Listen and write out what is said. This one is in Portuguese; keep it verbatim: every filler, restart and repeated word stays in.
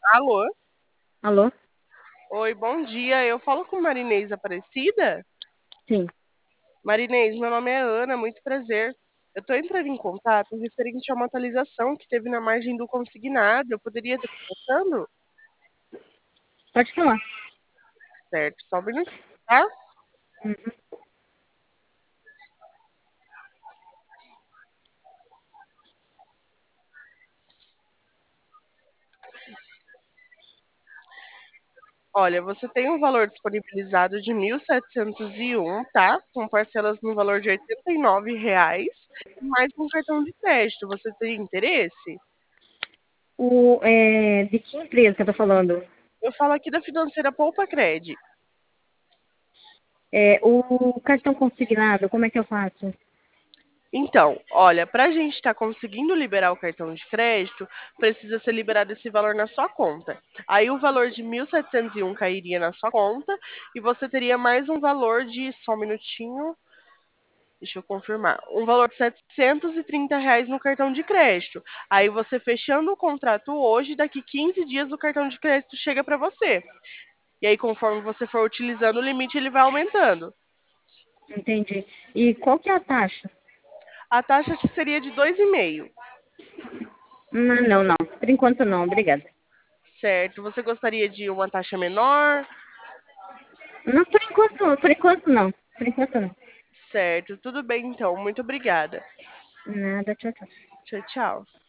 Alô? Alô? Oi, bom dia. Eu falo com Marinês Aparecida? Sim. Marinês, meu nome é Ana, muito prazer. Eu estou entrando em contato referente a uma atualização que teve na margem do consignado. Eu poderia estar conversando? Pode falar. Certo, só um minutinho, tá? Uhum. Olha, você tem um valor disponibilizado de mil setecentos e um, tá? Com parcelas no valor de oitenta e nove reais, mais um cartão de crédito. Você tem interesse? O, é, de que empresa que eu tô falando? Eu falo aqui da financeira Poupa Cred. É, o cartão consignado, como é que eu faço? Então, olha, para a gente estar conseguindo liberar o cartão de crédito, precisa ser liberado esse valor na sua conta. Aí o valor de mil setecentos e um cairia na sua conta e você teria mais um valor de, só um minutinho, deixa eu confirmar, um valor de setecentos e trinta reais no cartão de crédito. Aí você fechando o contrato hoje, daqui quinze dias o cartão de crédito chega para você. E aí, conforme você for utilizando o limite, ele vai aumentando. Entendi. E qual que é a taxa? A taxa seria de dois vírgula cinco. Não, não, não. Por enquanto não, obrigada. Certo. Você gostaria de uma taxa menor? Não, por enquanto, por enquanto não. Por enquanto não. Certo. Tudo bem, então. Muito obrigada. Nada, tchau, tchau. Tchau, tchau.